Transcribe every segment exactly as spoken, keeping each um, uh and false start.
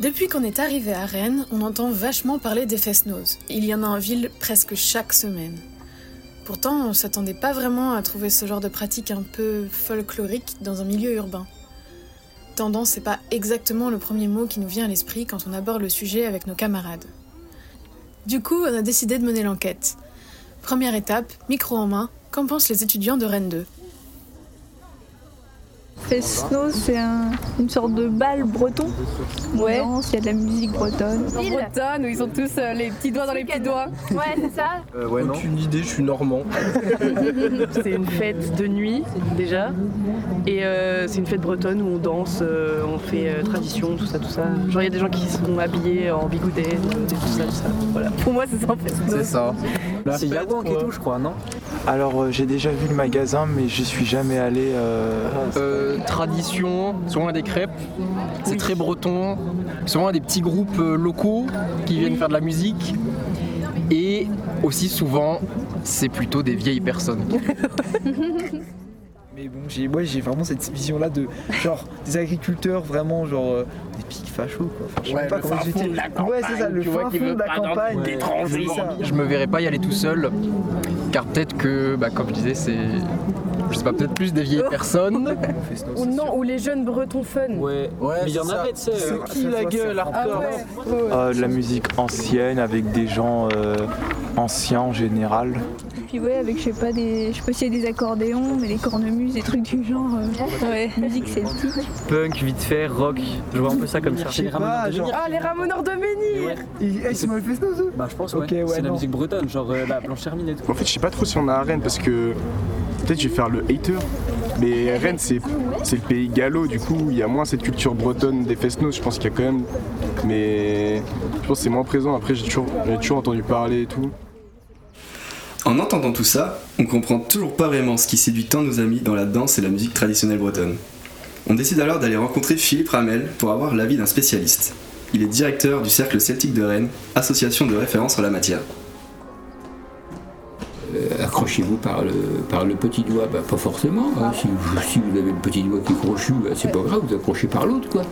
Depuis qu'on est arrivé à Rennes, on entend vachement parler des fest-noz. Il y en a en ville presque chaque semaine. Pourtant, on s'attendait pas vraiment à trouver ce genre de pratique un peu folklorique dans un milieu urbain. Tendance, c'est pas exactement le premier mot qui nous vient à l'esprit quand on aborde le sujet avec nos camarades. Du coup, on a décidé de mener l'enquête. Première étape, micro en main, qu'en pensent les étudiants de Rennes deux ? Fest-noz, c'est un, une sorte de bal breton. Ouais. Il y a de la musique bretonne. Bretonne, où ils ont tous euh, les petits doigts dans les petits doigts. Ouais, c'est ça. Euh, ouais, non. Aucune idée, je suis normand. C'est une fête de nuit déjà, et euh, c'est une fête bretonne où on danse, euh, on fait euh, tradition, tout ça, tout ça. Genre il y a des gens qui sont habillés en bigoudette, euh, tout ça, tout ça. Voilà. Pour moi c'est ça en fait. C'est ça. C'est Yawank et tout, je crois, non? Alors euh, j'ai déjà vu le magasin, mais j'y suis jamais allé. Euh... Euh, tradition, souvent des crêpes, c'est oui. Très breton, souvent des petits groupes euh, locaux qui viennent faire de la musique, et aussi souvent c'est plutôt des vieilles personnes. Mais bon, j'ai, ouais, j'ai vraiment cette vision-là de genre des agriculteurs vraiment genre euh, des pics fachos quoi. Enfin, je sais ouais, pas comment expliquer. Ouais, c'est ça, le fin fond de la campagne. Ouais. Je me verrais pas y aller tout seul, car peut-être que, bah, comme je disais, c'est, je sais pas, peut-être plus des vieilles personnes. Ou non, ou les jeunes bretons fun. Ouais, ouais, mais il y en avait, tu sais. C'est qui la gueule, hardcore? Ah ouais. euh, De la musique ancienne avec des gens euh, anciens en général. Puis ouais, avec je sais pas des, je sais pas s'il y a des accordéons, mais les cornemuses, des trucs du genre. Euh, ouais, musique celtique. Punk, vite fait, rock. Je vois un peu ça comme ça. Je sais pas, genre... Ah, les Ramoneurs de Menhir. Ouais. Ils, ils sont le fest-noz eux? Bah je pense ouais. Okay, ouais c'est non. La musique bretonne, genre euh, la planche hermine et tout. En fait, je sais pas trop si on a à Rennes parce que peut-être je vais faire le hater. Mais Rennes, c'est, c'est le pays gallo, du coup, il y a moins cette culture bretonne des fest-noz, je pense qu'il y a quand même. Mais je pense que c'est moins présent. Après, j'ai toujours, j'ai toujours entendu parler et tout. En entendant tout ça, on comprend toujours pas vraiment ce qui séduit tant nos amis dans la danse et la musique traditionnelle bretonne. On décide alors d'aller rencontrer Philippe Ramel pour avoir l'avis d'un spécialiste. Il est directeur du Cercle Celtique de Rennes, association de référence en la matière. Euh, accrochez-vous par le, par le petit doigt, bah, pas forcément. Hein. Si, vous, si vous avez le petit doigt qui est crochu, bah, c'est pas grave, vous accrochez par l'autre, quoi.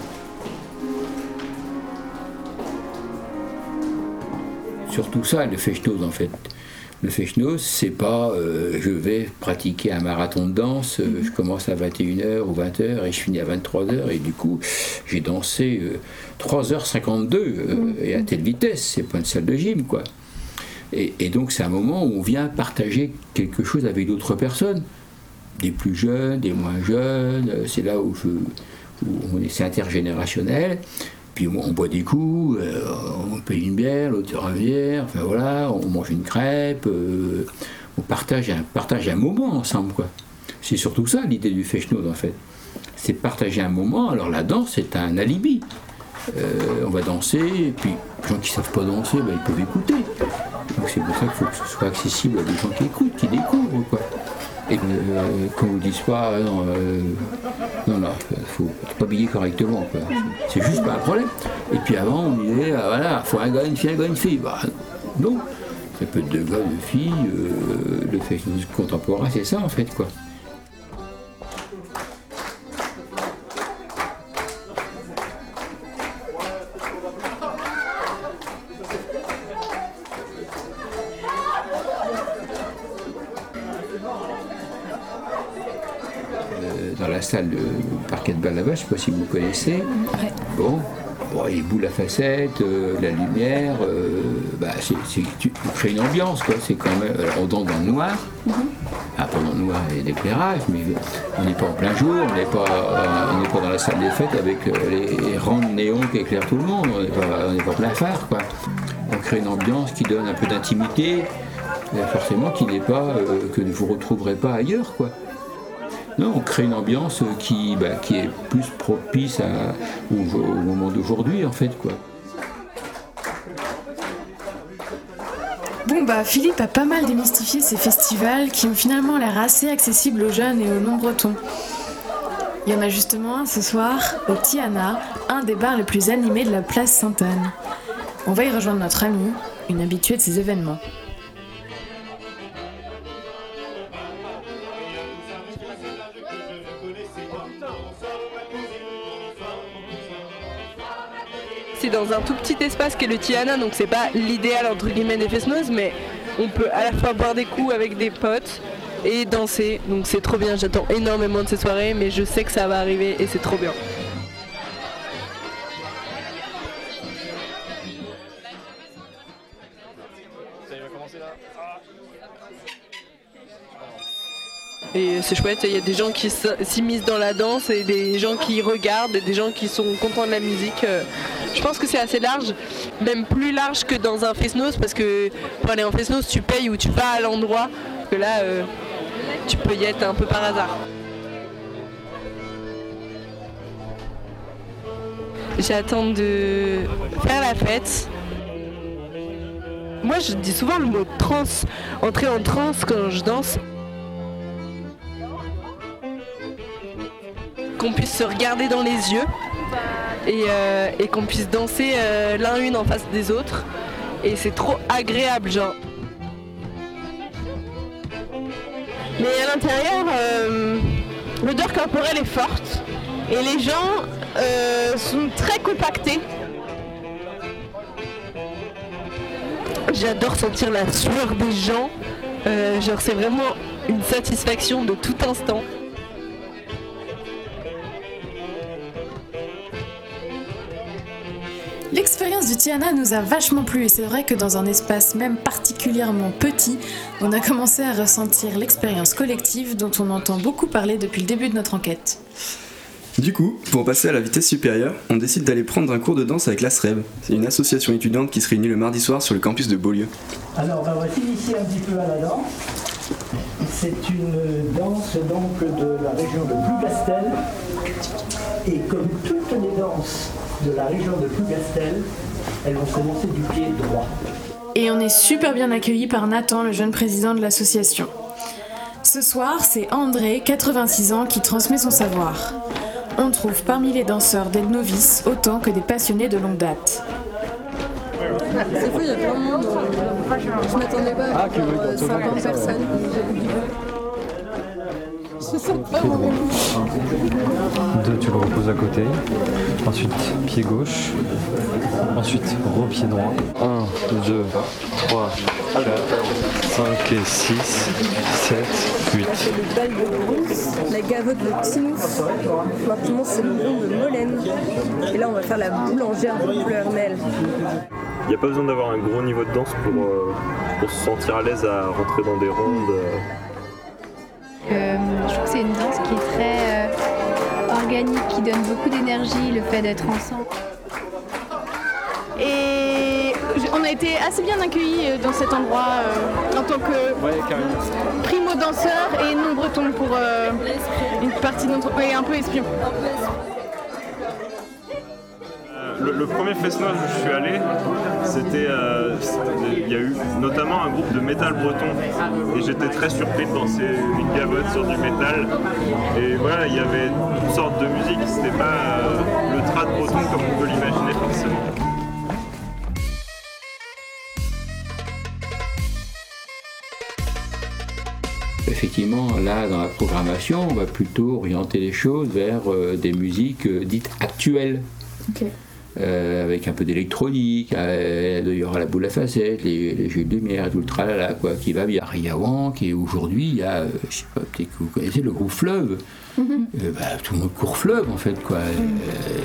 Surtout ça, le fest-noz en fait. Le fest-noz, c'est pas euh, je vais pratiquer un marathon de danse, euh, je commence à vingt et une heures ou vingt heures et je finis à vingt-trois heures et du coup j'ai dansé euh, trois heures cinquante-deux euh, et à telle vitesse, c'est pas une salle de gym quoi. Et, et donc c'est un moment où on vient partager quelque chose avec d'autres personnes, des plus jeunes, des moins jeunes, c'est là où, je, où on est, c'est intergénérationnel. Puis on boit des coups, euh, on paye une bière, l'autre une bière, enfin voilà, on mange une crêpe, euh, on partage un, partage un moment ensemble, quoi. C'est surtout ça l'idée du fest-noz en fait. C'est partager un moment, alors la danse c'est un alibi. Euh, on va danser, et puis les gens qui ne savent pas danser, ben, ils peuvent écouter. Donc c'est pour ça qu'il faut que ce soit accessible à des gens qui écoutent, qui découvrent, quoi. Et euh, qu'on ne vous dise pas, euh, non, euh, non, non, faut être habillé correctement, quoi. C'est juste pas un problème. Et puis avant, on disait, ah, voilà, faut un gars, une fille, un gars, une fille. Bah, non, ça peut être deux gars, deux filles, euh, le fest-noz contemporain, c'est ça en fait, quoi. Dans la salle de parquet de Balava, je ne sais pas si vous connaissez. Ouais. Bon, bon, les boules à facettes, euh, la lumière, euh, bah, c'est, c'est, tu crées une ambiance, quoi. C'est quand même, alors, on danse dans le noir. Mm-hmm. Après, dans le noir, il y a l'éclairage, mais on n'est pas en plein jour, on n'est pas, euh, on n'est pas dans la salle des fêtes avec euh, les, les rangs de néon qui éclairent tout le monde. On n'est pas, on n'est pas plein phare, quoi. On crée une ambiance qui donne un peu d'intimité, forcément, qui n'est pas, euh, que vous ne retrouverez pas ailleurs, quoi. Non, on crée une ambiance qui, bah, qui est plus propice à, au, au moment d'aujourd'hui, en fait, quoi. Bon bah Philippe a pas mal démystifié ces festivals qui ont finalement l'air assez accessibles aux jeunes et aux non-bretons. Il y en a justement un ce soir au Tiana, un des bars les plus animés de la place Sainte-Anne. On va y rejoindre notre amie, une habituée de ces événements. c'est dans un tout petit espace qui est le Tiana, donc c'est pas l'idéal entre guillemets des Fest-Noz, mais on peut à la fois boire des coups avec des potes et danser, donc c'est trop bien. J'attends énormément de ces soirées, mais je sais que ça va arriver et c'est trop bien. Et c'est chouette, il y a des gens qui s'immiscent dans la danse et des gens qui regardent et des gens qui sont contents de la musique. Je pense que c'est assez large, même plus large que dans un Fest-Noz, parce que pour aller en Fest-Noz, tu payes ou tu vas à l'endroit, que là, euh, tu peux y être un peu par hasard. J'attends de faire la fête. Moi, je dis souvent le mot trance, entrer en transe quand je danse. Qu'on puisse se regarder dans les yeux et, euh, et qu'on puisse danser euh, l'un une en face des autres. Et c'est trop agréable, genre. Mais à l'intérieur, euh, l'odeur corporelle est forte et les gens euh, sont très compactés. J'adore sentir la sueur des gens. Euh, genre, c'est vraiment une satisfaction de tout instant. L'expérience du Tiana nous a vachement plu et c'est vrai que dans un espace même particulièrement petit, on a commencé à ressentir l'expérience collective dont on entend beaucoup parler depuis le début de notre enquête. Du coup, pour passer à la vitesse supérieure, on décide d'aller prendre un cours de danse avec l'Asrev. C'est une association étudiante qui se réunit le mardi soir sur le campus de Beaulieu. Alors, ben, on va s'initier un petit peu à la danse. C'est une danse donc de la région de Plougastel. Et comme toutes les danses de la région de Plougastel, elles vont commencer du pied droit. Et on est super bien accueillis par Nathan, le jeune président de l'association. Ce soir, c'est André, quatre-vingt-six ans, qui transmet son savoir. On trouve parmi les danseurs des novices autant que des passionnés de longue date. C'est fou, il y a plein de monde. Je m'attendais pas à ah, cinquante personnes. Je sens pas mon goût. Deux, tu le reposes à côté. Ensuite, pied gauche. Ensuite, re-pied droit. un, deux, trois, quatre, cinq et six, sept, huit. C'est le bal de bronze, la gavotte de Tinouf. Maintenant, c'est le rond de Molène. Et là, on va faire la boulangère de Pleurmel. Il n'y a pas besoin d'avoir un gros niveau de danse pour, euh, pour se sentir à l'aise à rentrer dans des rondes. Euh, je trouve que c'est une danse qui est très euh, organique, qui donne beaucoup d'énergie, le fait d'être ensemble. Et on a été assez bien accueillis dans cet endroit euh, en tant que ouais, primo-danseurs et non-bretons pour euh, une partie de notre... Ouais, un peu espion. Le, le premier Fest-Noz où je suis allé, c'était, euh, c'était, il y a eu notamment un groupe de métal breton et j'étais très surpris de danser une gavotte sur du métal. Et voilà, il y avait toutes sortes de musique, c'était pas euh, le trad breton comme on peut l'imaginer forcément. Effectivement, là, dans la programmation, on va plutôt orienter les choses vers euh, des musiques euh, dites actuelles. Okay. Euh, avec un peu d'électronique, euh, il y aura la boule à facettes, les, les jeux de lumière, tout le tralala, quoi, qui va bien. Riawank, et aujourd'hui, il y a, euh, je sais pas, peut-être que vous connaissez le groupe Fleuve. Mm-hmm. euh, bah, tout le monde court Fleuve, en fait, quoi. Mm. Euh,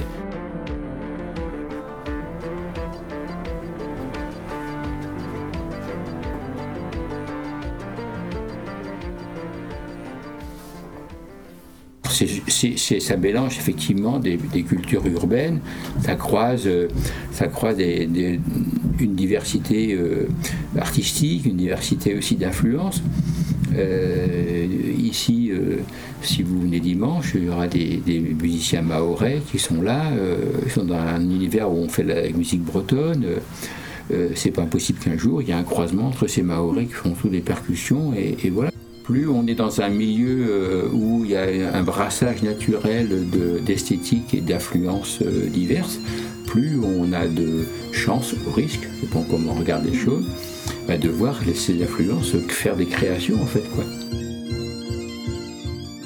C'est, c'est, c'est, ça mélange effectivement des, des cultures urbaines, ça croise, ça croise des, des, une diversité euh, artistique, une diversité aussi d'influences. Euh, ici, euh, si vous venez dimanche, il y aura des, des musiciens mahorais qui sont là, euh, ils sont dans un univers où on fait de la musique bretonne. Euh, c'est pas impossible qu'un jour il y ait un croisement entre ces mahorais qui font toutes les percussions et, et voilà. Plus on est dans un milieu euh, où il y a un brassage naturel de, d'esthétique et d'influences euh, diverses, plus on a de chances, au risque, je pense comment on regarde les choses, bah, de voir ces influences faire des créations en fait, quoi.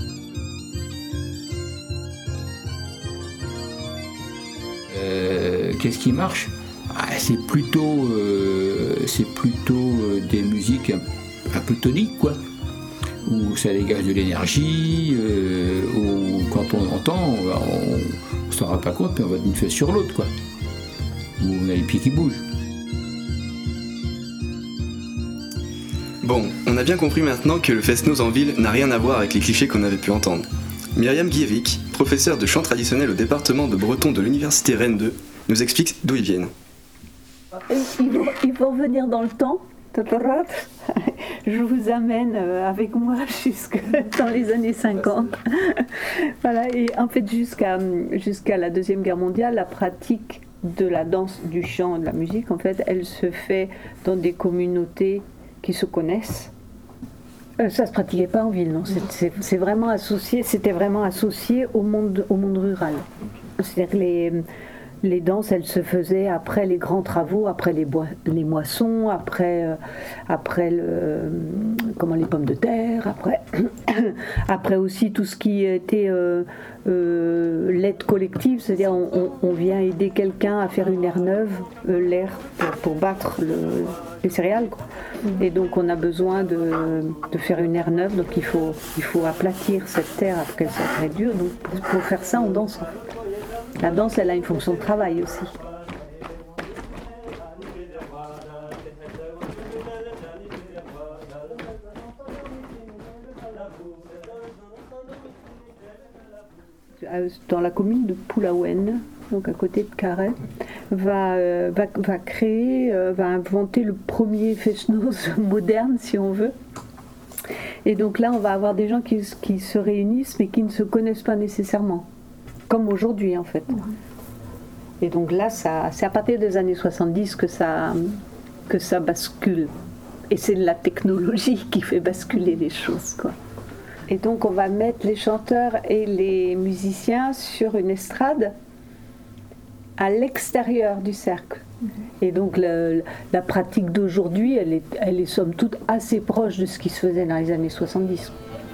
Euh, qu'est-ce qui marche? Ah, c'est plutôt, euh, c'est plutôt euh, des musiques un, un peu toniques, quoi, où ça dégage de l'énergie, euh, où quand on entend, on ne s'en rend pas compte, mais on va d'une fesse sur l'autre, quoi, où on a les pieds qui bougent. Bon, on a bien compris maintenant que le Fest-Noz en ville n'a rien à voir avec les clichés qu'on avait pu entendre. Myriam Guieric, professeure de chant traditionnel au département de breton de l'université Rennes deux, nous explique d'où ils viennent. Il faut, il faut revenir dans le temps. Je vous amène avec moi jusque dans les années cinquante. Voilà, et en fait, jusqu'à jusqu'à la Deuxième Guerre mondiale, la pratique de la danse, du chant, de la musique, en fait, elle se fait dans des communautés qui se connaissent. Euh, ça se pratiquait pas en ville, non. C'est, c'est, c'est vraiment associé, c'était vraiment associé au monde, au monde rural. C'est-à-dire que les Les danses, elles se faisaient après les grands travaux, après les, bois, les moissons, après, euh, après le, euh, comment, les pommes de terre, après, après aussi tout ce qui était euh, euh, l'aide collective, c'est-à-dire on, on, on vient aider quelqu'un à faire une aire neuve, euh, l'air pour, pour battre le, les céréales, quoi. Et donc on a besoin de, de faire une aire neuve, donc il faut, il faut aplatir cette terre après qu'elle soit très dure, donc pour, pour faire ça on danse en fait. La danse, elle a une fonction de travail aussi. Dans la commune de Poulaouen, donc à côté de Carhaix, va, euh, va, va créer, euh, va inventer le premier Fest-Noz moderne, si on veut. Et donc là, on va avoir des gens qui, qui se réunissent, mais qui ne se connaissent pas nécessairement. Comme aujourd'hui en fait. Et donc là, ça, c'est à partir des années soixante-dix que ça, que ça bascule. Et c'est la technologie qui fait basculer les choses, quoi. Et donc on va mettre les chanteurs et les musiciens sur une estrade à l'extérieur du cercle. Et donc le, la pratique d'aujourd'hui, elle est, elle est somme toute assez proche de ce qui se faisait dans les années soixante-dix.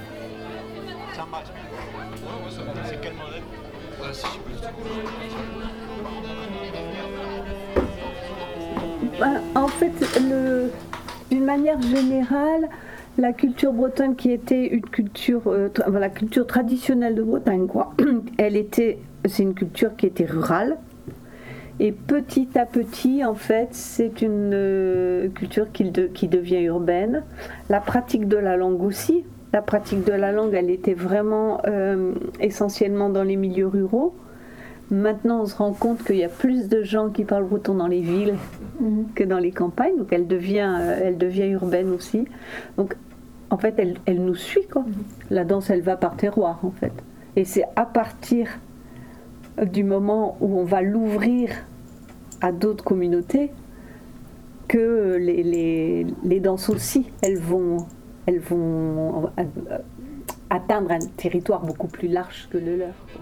Ben, en fait, le, d'une manière générale, la culture bretonne qui était une culture, euh, tra- la culture traditionnelle de Bretagne, quoi, elle était, c'est une culture qui était rurale. Et petit à petit, en fait, c'est une euh, culture qui, de, qui devient urbaine. La pratique de la langue aussi. La pratique de la langue, elle était vraiment euh, essentiellement dans les milieux ruraux. Maintenant, on se rend compte qu'il y a plus de gens qui parlent breton dans les villes mmh. que dans les campagnes. Donc, elle devient, euh, elle devient urbaine aussi. Donc, en fait, elle, elle nous suit, quoi. Mmh. La danse, elle va par terroir, en fait. Et c'est à partir du moment où on va l'ouvrir à d'autres communautés que les, les, les danses aussi, elles vont, elles vont atteindre un territoire beaucoup plus large que le leur, quoi.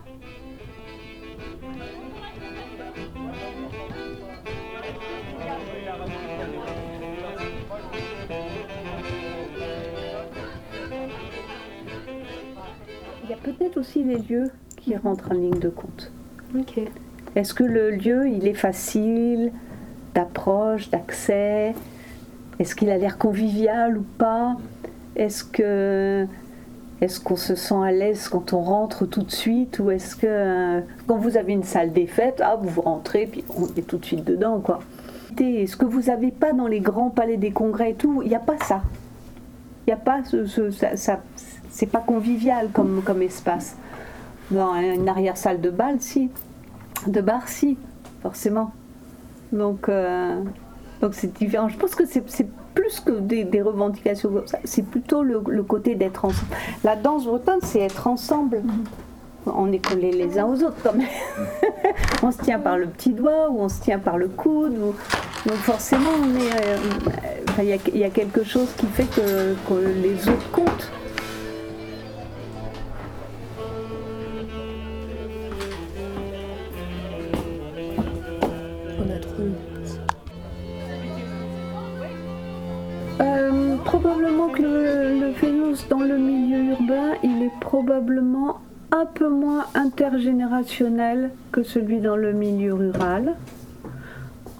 Il y a peut-être aussi les lieux qui rentrent en ligne de compte. Ok. Est-ce que le lieu, il est facile d'approche, d'accès? Est-ce qu'il a l'air convivial ou pas? Est-ce que, est-ce qu'on se sent à l'aise quand on rentre tout de suite? Ou est-ce que, euh, quand vous avez une salle des fêtes, ah, vous rentrez, puis on est tout de suite dedans, quoi. Et ce que vous n'avez pas dans les grands palais des congrès et tout, il n'y a pas ça. Il n'y a pas ce... ce ça, ça, c'est pas convivial comme, comme espace. Dans une arrière-salle de bal, si. De bar, si, forcément. Donc, euh, donc c'est différent. Je pense que c'est, c'est plus que des, des revendications comme ça. C'est plutôt le, le côté d'être ensemble. La danse bretonne, c'est être ensemble. On est collés les uns aux autres, quand même. On se tient par le petit doigt, ou on se tient par le coude. Ou... Donc forcément, on est, euh, enfin, y a, y a quelque chose qui fait que, que les autres comptent. Euh, probablement que le, le Fest-Noz dans le milieu urbain, il est probablement un peu moins intergénérationnel que celui dans le milieu rural.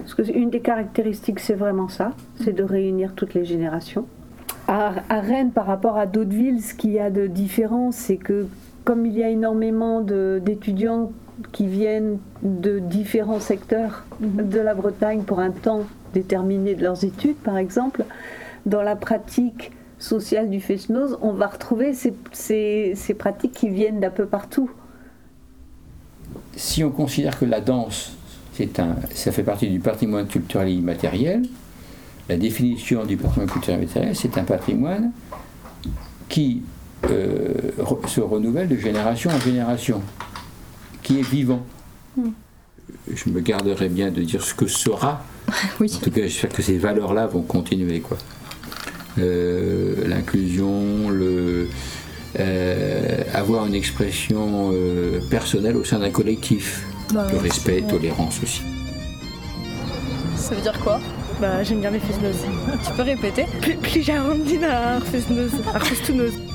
Parce qu'une des caractéristiques, c'est vraiment ça, c'est de réunir toutes les générations. À, à Rennes, par rapport à d'autres villes, ce qu'il y a de différent, c'est que comme il y a énormément de, d'étudiants qui viennent de différents secteurs de la Bretagne pour un temps déterminé de leurs études, par exemple, dans la pratique sociale du Fest-Noz, on va retrouver ces, ces, ces pratiques qui viennent d'un peu partout. Si on considère que la danse, c'est un, ça fait partie du patrimoine culturel immatériel, la définition du patrimoine culturel immatériel, c'est un patrimoine qui euh, re, se renouvelle de génération en génération, qui est vivant. Mm. Je me garderai bien de dire ce que sera. Oui. En tout cas, j'espère que ces valeurs-là vont continuer, quoi. Euh, l'inclusion, le, euh, avoir une expression euh, personnelle au sein d'un collectif, bah, le respect, ouais. Tolérance aussi. Ça veut dire quoi? Bah, j'aime bien les Fest-Noz. Tu peux répéter? Plus, plus j'ai arrondi à Fest-Noz, à Fest-Noz.